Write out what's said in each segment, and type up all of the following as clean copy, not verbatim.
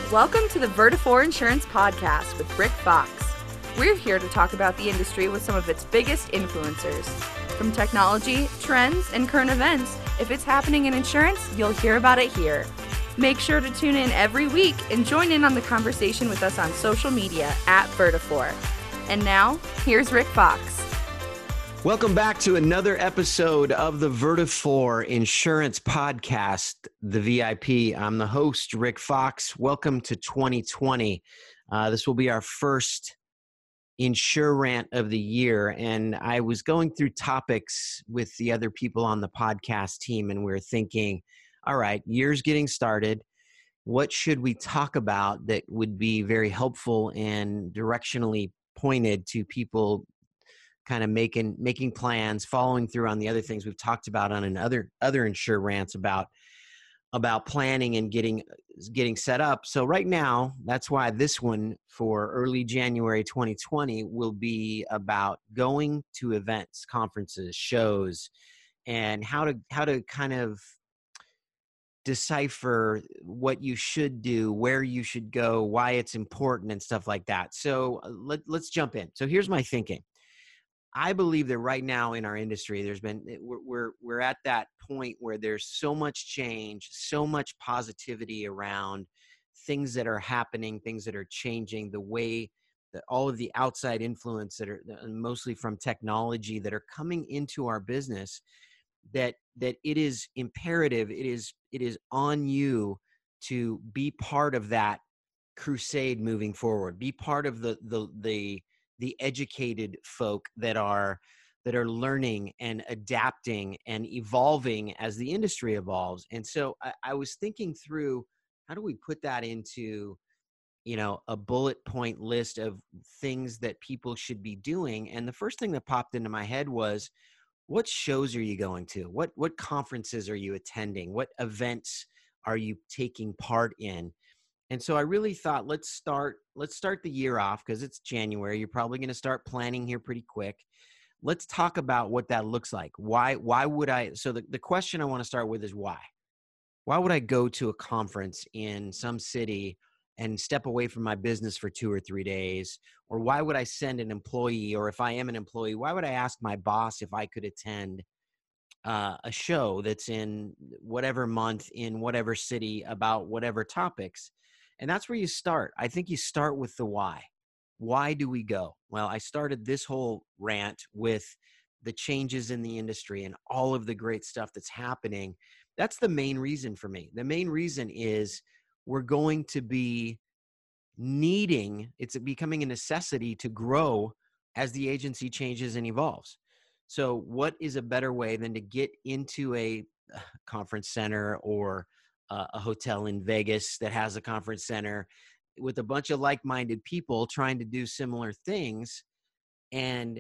Welcome to the Vertafore Insurance Podcast with Rick Fox. We're here to talk about the industry with some of its biggest influencers. From technology, trends, and current events, if it's happening in insurance, you'll hear about it here. Make sure to tune in every week and join in on the conversation with us on social media at Vertafore. And now, here's Rick Fox. Welcome back to another episode of the Vertafore Insurance Podcast, the VIP. I'm the host, Rick Fox. Welcome to 2020. This will be our first Insure Rant of the year. And I was going through topics with the other people on the podcast team, and we were thinking, all right, year's getting started. What should we talk about that would be very helpful and directionally pointed to people kind of making plans, following through on the other things we've talked about on other Insure Rants about planning and getting set up. So right now, that's why this one for early January 2020 will be about going to events, conferences, shows, and how to kind of decipher what you should do, where you should go, why it's important, and stuff like that. So let's jump in. So here's my thinking. I believe that right now in our industry, we're at that point where there's so much change, so much positivity around things that are happening, things that are changing, the way that all of the outside influence that are mostly from technology that are coming into our business, that it is imperative, it is on you to be part of that crusade moving forward, be part of the educated folk that are learning and adapting and evolving as the industry evolves. And so I was thinking through, how do we put that into, a bullet point list of things that people should be doing? And the first thing that popped into my head was, what shows are you going to? What conferences are you attending? What events are you taking part in? And so I really thought, let's start the year off, because it's January. You're probably going to start planning here pretty quick. Let's talk about what that looks like. Why would I? So the question I want to start with is why? Why would I go to a conference in some city and step away from my business for 2 or 3 days? Or why would I send an employee, or if I am an employee, why would I ask my boss if I could attend a show that's in whatever month, in whatever city, about whatever topics? And that's where you start. I think you start with the why. Why do we go? Well, I started this whole rant with the changes in the industry and all of the great stuff that's happening. That's the main reason for me. The main reason is we're going to be it's becoming a necessity to grow as the agency changes and evolves. So what is a better way than to get into a conference center or a hotel in Vegas that has a conference center with a bunch of like-minded people trying to do similar things and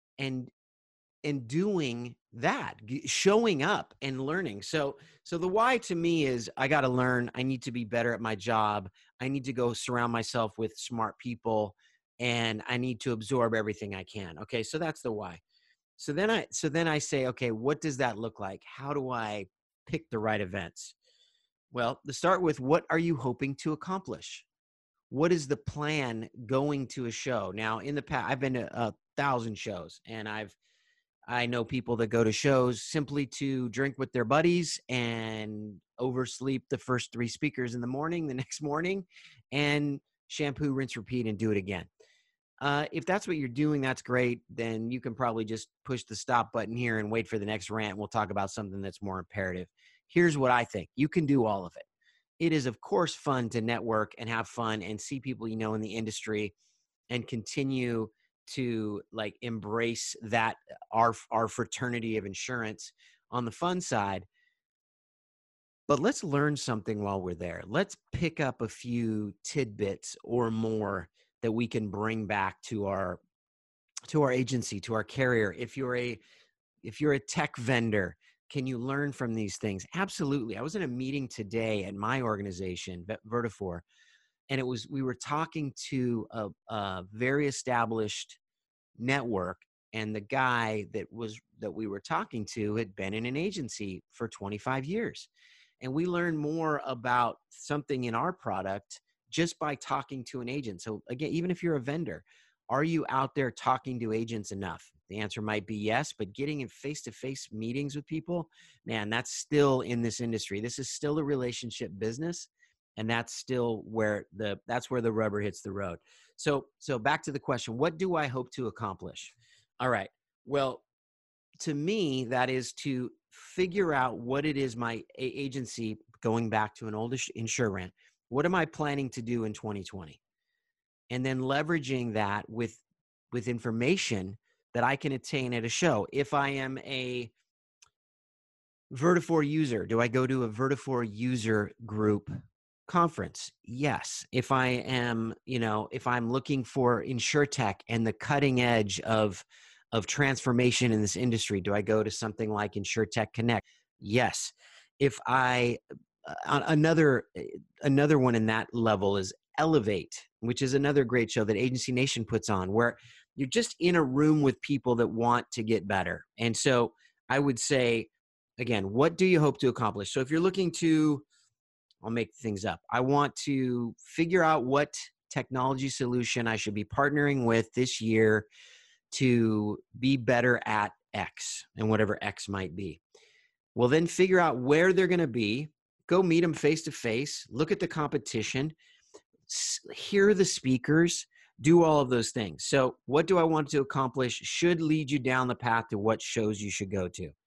doing that, showing up and learning. So the why to me is, I got to learn. I need to be better at my job. I need to go surround myself with smart people, and I need to absorb everything I can. Okay. So that's the why. So then I say, okay, what does that look like? How do I pick the right events? Well, to start with, what are you hoping to accomplish? What is the plan going to a show? Now, in the past, I've been to 1,000 shows, and I know people that go to shows simply to drink with their buddies and oversleep the first 3 speakers in the morning, the next morning, and shampoo, rinse, repeat, and do it again. If that's what you're doing, that's great. Then you can probably just push the stop button here and wait for the next rant. We'll talk about something that's more imperative. Here's what I think. You can do all of it. It is, of course, fun to network and have fun and see people in the industry and continue to embrace that, our fraternity of insurance on the fun side. But let's learn something while we're there. Let's pick up a few tidbits or more that we can bring back to our agency, to our carrier. If you're a tech vendor, can you learn from these things? Absolutely. I was in a meeting today at my organization, Vertafore, and we were talking to a very established network, and the guy that we were talking to had been in an agency for 25 years. And we learned more about something in our product just by talking to an agent. So again, even if you're a vendor, are you out there talking to agents enough? The answer might be yes, but getting in face-to-face meetings with people, man, that's still in this industry. This is still a relationship business, and that's still where that's where the rubber hits the road. So back to the question, what do I hope to accomplish? All right. Well, to me, that is to figure out what it is my agency, going back to an old InsureRant, what am I planning to do in 2020? And then leveraging that with information that I can attain at a show. If I am a Vertafore user, do I go to a Vertafore user group conference? Yes. If I am, if I'm looking for InsurTech and the cutting edge of transformation in this industry, do I go to something like InsurTech Connect? Yes. If I another one in that level is Elevate, which is another great show that Agency Nation puts on, where you're just in a room with people that want to get better. And so I would say, again, what do you hope to accomplish? So if you're looking to, I'll make things up, I want to figure out what technology solution I should be partnering with this year to be better at X, and whatever X might be. Well, then figure out where they're going to be, go meet them face to face, look at the competition, hear the speakers, do all of those things. So what do I want to accomplish should lead you down the path to what shows you should go to.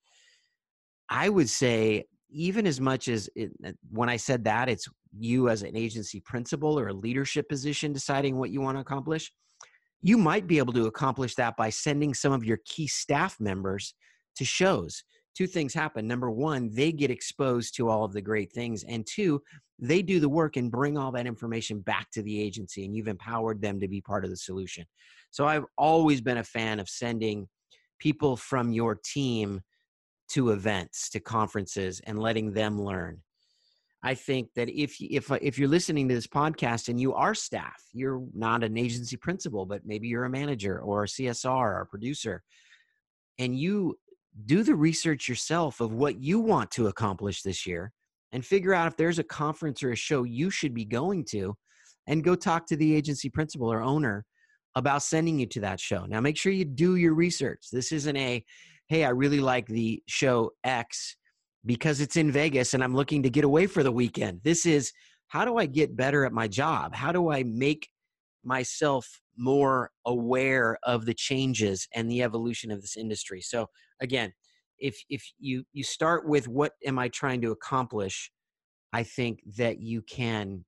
I would say, even as much as when I said that, it's you as an agency principal or a leadership position deciding what you want to accomplish. You might be able to accomplish that by sending some of your key staff members to shows. Two things happen. Number one, they get exposed to all of the great things. And two, they do the work and bring all that information back to the agency, and you've empowered them to be part of the solution. So I've always been a fan of sending people from your team to events, to conferences, and letting them learn. I think that if you're listening to this podcast and you are staff, you're not an agency principal, but maybe you're a manager or a CSR or a producer, and you do the research yourself of what you want to accomplish this year and figure out if there's a conference or a show you should be going to, and go talk to the agency principal or owner about sending you to that show. Now, make sure you do your research. This isn't a, hey, I really like the show X because it's in Vegas and I'm looking to get away for the weekend. This is, how do I get better at my job? How do I make myself more aware of the changes and the evolution of this industry? So again, if you start with what am I trying to accomplish, I think that you can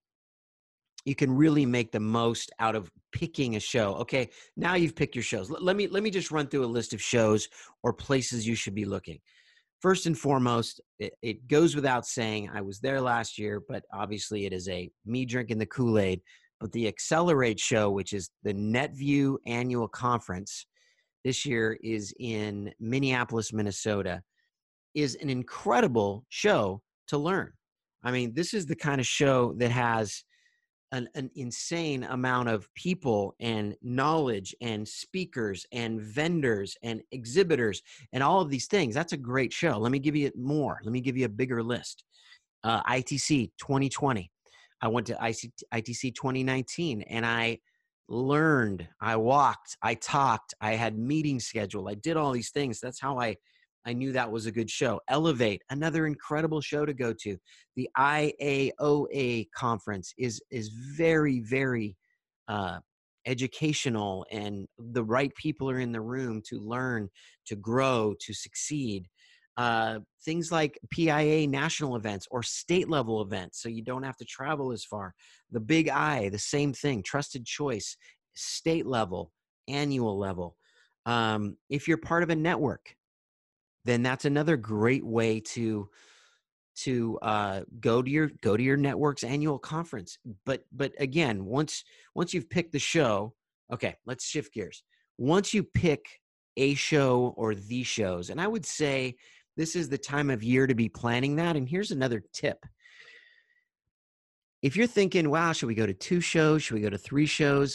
really make the most out of picking a show. Okay, now you've picked your shows. Let me just run through a list of shows or places you should be looking. First and foremost, it goes without saying, I was there last year, but obviously it is me drinking the Kool-Aid. But the Accelerate show, which is the NetView annual conference this year, is in Minneapolis, Minnesota, is an incredible show to learn. I mean, this is the kind of show that has an insane amount of people and knowledge and speakers and vendors and exhibitors and all of these things. That's a great show. Let me give you more. Let me give you a bigger list. ITC 2020. I went to ITC 2019 and I learned, I walked, I talked, I had meetings scheduled. I did all these things. That's how I knew that was a good show. Elevate, another incredible show to go to. The IAOA conference is very, very educational, and the right people are in the room to learn, to grow, to succeed. Things like PIA national events or state level events, so you don't have to travel as far. The Big I, the same thing. Trusted Choice, state level, annual level. If you're part of a network, then that's another great way to go to your network's annual conference. But again, once you've picked the show, okay, let's shift gears. Once you pick a show or the shows, and I would say this is the time of year to be planning that. And here's another tip. If you're thinking, wow, should we go to 2 shows? Should we go to 3 shows?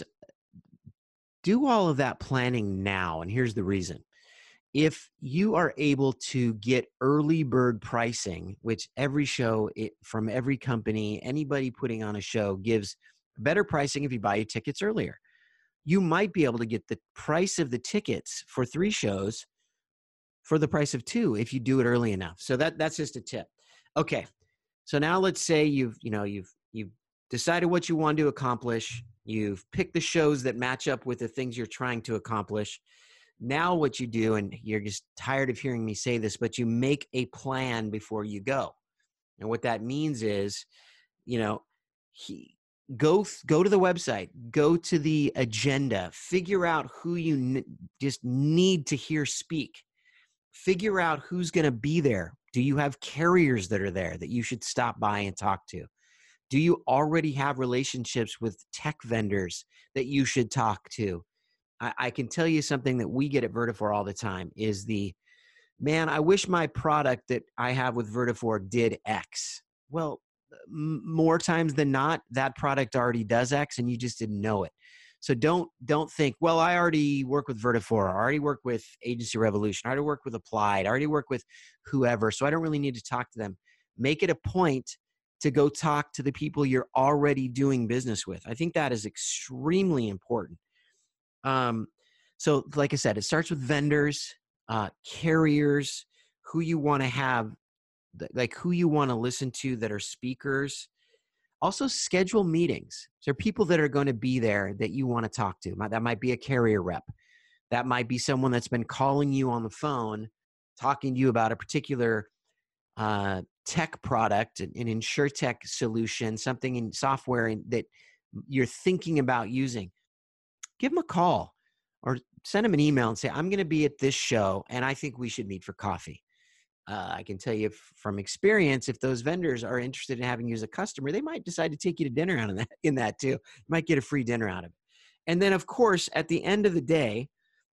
Do all of that planning now. And here's the reason. If you are able to get early bird pricing, which every show from every company, anybody putting on a show gives better pricing if you buy your tickets earlier. You might be able to get the price of the tickets for 3 shows for the price of 2 if you do it early enough. So that's just a tip. Okay. So now let's say you've decided what you want to accomplish. You've picked the shows that match up with the things you're trying to accomplish. Now what you do, and you're just tired of hearing me say this, but you make a plan before you go. And what that means is, you know, go to the website, go to the agenda, figure out who you just need to hear speak. Figure out who's going to be there. Do you have carriers that are there that you should stop by and talk to? Do you already have relationships with tech vendors that you should talk to? I can tell you something that we get at Vertafore all the time is man, I wish my product that I have with Vertafore did X. Well, more times than not, that product already does X and you just didn't know it. So don't think, well, I already work with Vertafore. I already work with Agency Revolution. I already work with Applied. I already work with whoever. So I don't really need to talk to them. Make it a point to go talk to the people you're already doing business with. I think that is extremely important. So like I said, it starts with vendors, carriers, who you want to have, like who you want to listen to that are speakers. Also schedule meetings. There are people that are going to be there that you want to talk to. That might be a carrier rep. That might be someone that's been calling you on the phone, talking to you about a particular tech product, an InsurTech solution, something in software that you're thinking about using. Give them a call or send them an email and say, I'm going to be at this show and I think we should meet for coffee. I can tell you from experience, if those vendors are interested in having you as a customer, they might decide to take you to dinner out of that, in that too. You might get a free dinner out of it. And then, of course, at the end of the day,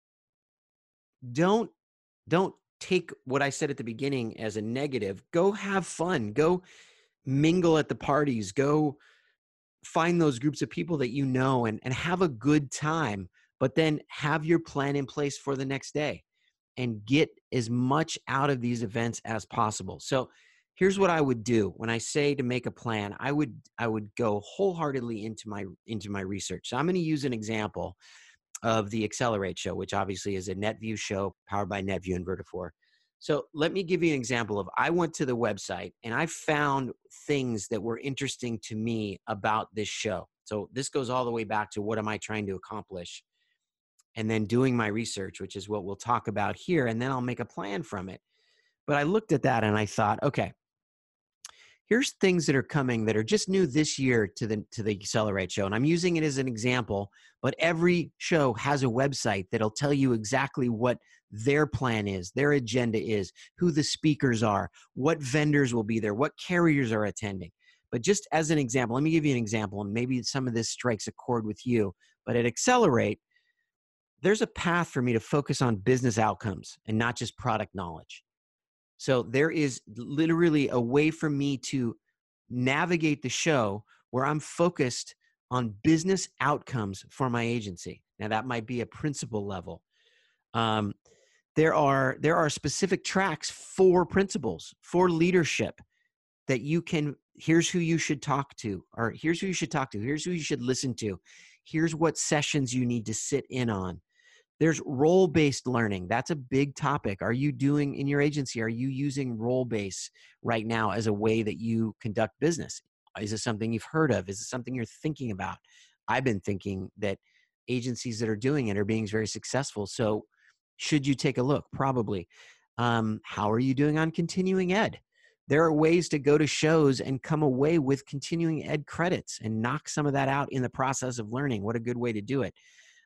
don't take what I said at the beginning as a negative. Go have fun. Go mingle at the parties. Go find those groups of people that you know and have a good time, but then have your plan in place for the next day and get as much out of these events as possible. So here's what I would do when I say to make a plan. I would go wholeheartedly into my research. So I'm going to use an example of the Accelerate show, which obviously is a NetView show powered by NetView and Vertafore. So let me give you an example of, I went to the website and I found things that were interesting to me about this show. So this goes all the way back to what am I trying to accomplish? And then doing my research, which is what we'll talk about here. And then I'll make a plan from it. But I looked at that and I thought, okay, here's things that are coming that are just new this year to the Accelerate show. And I'm using it as an example, but every show has a website that'll tell you exactly what their plan is, their agenda is, who the speakers are, what vendors will be there, what carriers are attending. But just as an example, let me give you an example, and maybe some of this strikes a chord with you. But at Accelerate, there's a path for me to focus on business outcomes and not just product knowledge. So there is literally a way for me to navigate the show where I'm focused on business outcomes for my agency. Now that might be a principal level. There are specific tracks for principals, for leadership that you can, here's who you should talk to, or here's who you should talk to, here's who you should listen to, here's what sessions you need to sit in on. There's role-based learning. That's a big topic. Are you doing in your agency, are you using role-based right now as a way that you conduct business? Is it something you've heard of? Is it something you're thinking about? I've been thinking that agencies that are doing it are being very successful. So should you take a look? Probably. How are you doing on continuing ed? There are ways to go to shows and come away with continuing ed credits and knock some of that out in the process of learning. What a good way to do it.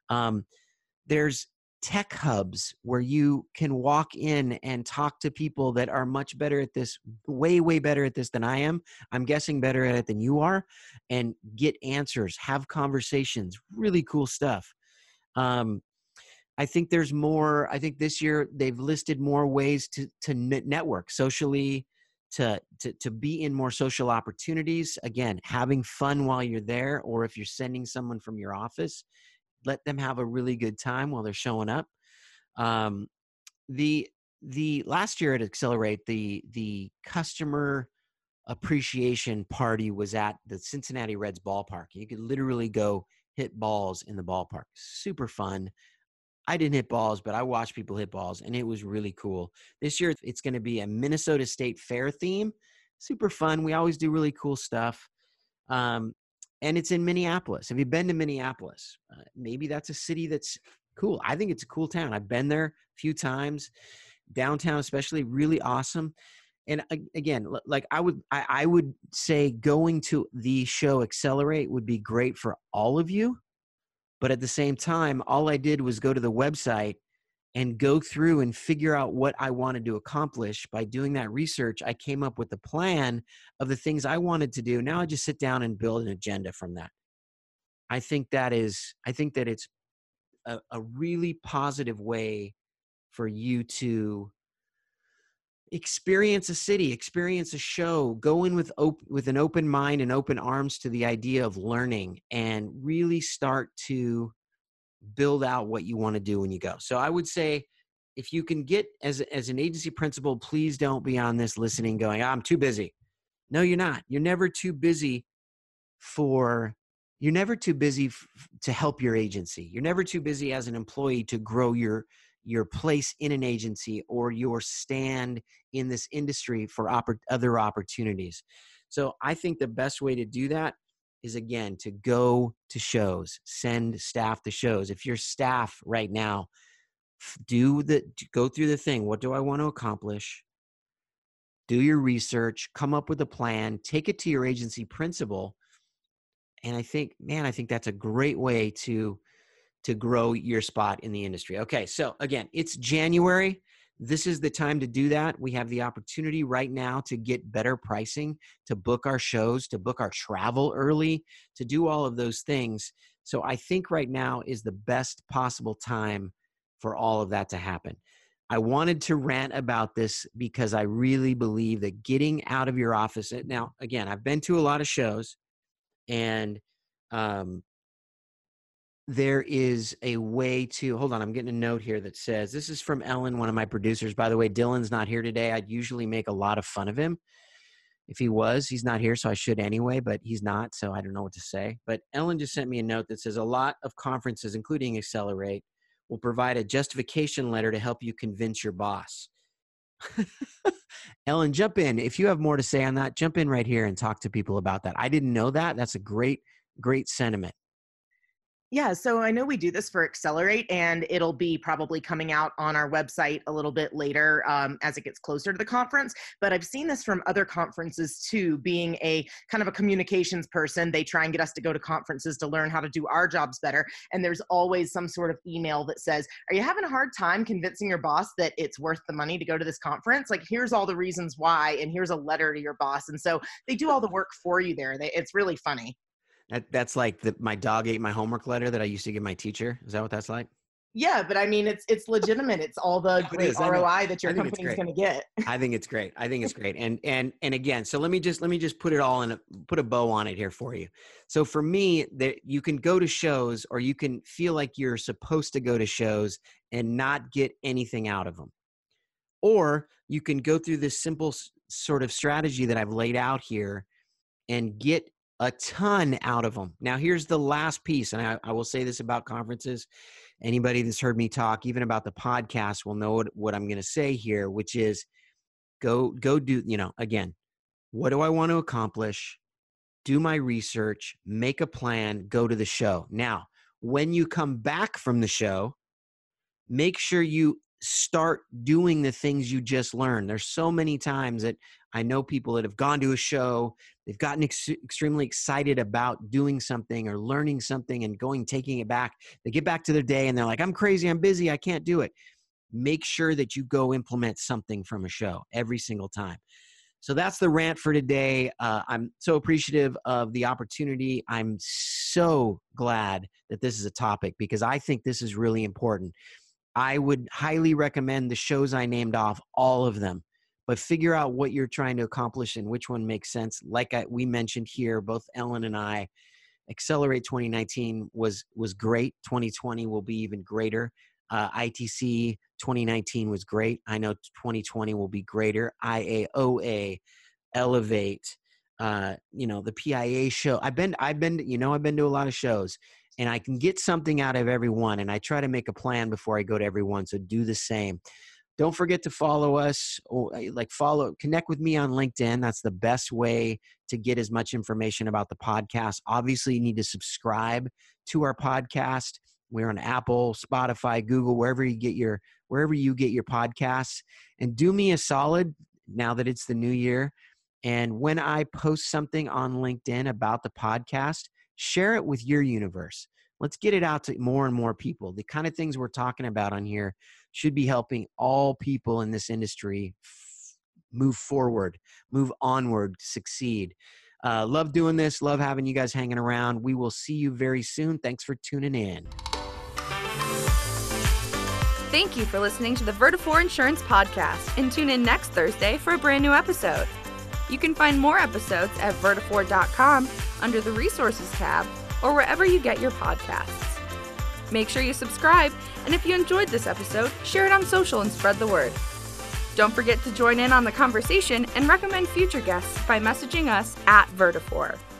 There's tech hubs where you can walk in and talk to people that are much better at this, way, way better at this than I am. I'm guessing better at it than you are, and get answers, have conversations, really cool stuff. I think there's more. I think this year they've listed more ways to network socially, to be in more social opportunities. Again, having fun while you're there, or if you're sending someone from your office, let them have a really good time while they're showing up. The last year at Accelerate, the customer appreciation party was at the Cincinnati Reds ballpark. You could literally go hit balls in the ballpark. Super fun. I didn't hit balls, but I watched people hit balls, and it was really cool. This year, it's going to be a Minnesota State Fair theme. Super fun. We always do really cool stuff. And it's in Minneapolis. Have you been to Minneapolis? Maybe that's a city that's cool. I think it's a cool town. I've been there a few times. Downtown especially, really awesome. And again, like I would say going to the show Accelerate would be great for all of you. But at the same time, all I did was go to the website and go through and figure out what I wanted to accomplish. By doing that research, I came up with a plan of the things I wanted to do. Now I just sit down and build an agenda from that. I think that it's a really positive way for you to experience a city, experience a show, go in with an open mind and open arms to the idea of learning, and really start to build out what you want to do when you go. So I would say, if you can get as an agency principal, please don't be on this listening going, I'm too busy. No, you're not. You're never too busy to help your agency. You're never too busy as an employee to grow your place in an agency or your stand in this industry for other opportunities. So I think the best way to do that is, again, to go to shows, send staff to shows. If your staff right now, go through the thing. What do I want to accomplish? Do your research, come up with a plan, take it to your agency principal. And I think that's a great way to grow your spot in the industry. Okay, so again, it's January. This is the time to do that. We have the opportunity right now to get better pricing, to book our shows, to book our travel early, to do all of those things. So I think right now is the best possible time for all of that to happen. I wanted to rant about this because I really believe that getting out of your office. Now, again, I've been to a lot of shows, and there is a way to, hold on, I'm getting a note here that says, this is from Ellen, one of my producers. By the way, Dylan's not here today. I'd usually make a lot of fun of him. If he was, he's not here, so I should anyway, but he's not, so I don't know what to say. But Ellen just sent me a note that says, a lot of conferences, including Accelerate, will provide a justification letter to help you convince your boss. Ellen, jump in. If you have more to say on that, jump in right here and talk to people about that. I didn't know that. That's a great, great sentiment. Yeah, so I know we do this for Accelerate, and it'll be probably coming out on our website a little bit later as it gets closer to the conference. But I've seen this from other conferences too. Being a kind of a communications person, they try and get us to go to conferences to learn how to do our jobs better. And there's always some sort of email that says, are you having a hard time convincing your boss that it's worth the money to go to this conference? Like, here's all the reasons why, and here's a letter to your boss. And so they do all the work for you there. It's really funny. That's like my dog ate my homework letter that I used to give my teacher. Is that what that's like? Yeah, but I mean, it's legitimate. It's all the great ROI that your company's going to get. I think it's great. And again, so let me just put it all put a bow on it here for you. So for me, you can go to shows, or you can feel like you're supposed to go to shows and not get anything out of them. Or you can go through this simple sort of strategy that I've laid out here and get a ton out of them. Now, here's the last piece, and I will say this about conferences. Anybody that's heard me talk, even about the podcast, will know what I'm going to say here, which is go do, again, what do I want to accomplish? Do my research, make a plan, go to the show. Now, when you come back from the show, make sure you start doing the things you just learned. There's so many times that I know people that have gone to a show, they've gotten extremely excited about doing something or learning something and taking it back. They get back to their day and they're like, I'm crazy, I'm busy, I can't do it. Make sure that you go implement something from a show every single time. So that's the rant for today. I'm so appreciative of the opportunity. I'm so glad that this is a topic, because I think this is really important. I would highly recommend the shows I named off, all of them, but figure out what you're trying to accomplish and which one makes sense. Like we mentioned here, both Ellen and I, Accelerate 2019 was great. 2020 will be even greater. ITC 2019 was great. I know 2020 will be greater. IAOA, Elevate, the PIA show. I've been to a lot of shows, and I can get something out of every one, and I try to make a plan before I go to every one. So do the same. Don't forget to follow us, or connect with me on LinkedIn. That's the best way to get as much information about the podcast. Obviously, you need to subscribe to our podcast. We're on Apple, Spotify, Google, wherever you get your podcasts. And do me a solid now that it's the new year. And when I post something on LinkedIn about the podcast, share it with your universe. Let's get it out to more and more people. The kind of things we're talking about on here should be helping all people in this industry move forward, move onward, succeed. Love doing this. Love having you guys hanging around. We will see you very soon. Thanks for tuning in. Thank you for listening to the Vertafore Insurance Podcast, and tune in next Thursday for a brand new episode. You can find more episodes at vertafore.com under the Resources tab or wherever you get your podcasts. Make sure you subscribe, and if you enjoyed this episode, share it on social and spread the word. Don't forget to join in on the conversation and recommend future guests by messaging us at Vertafore.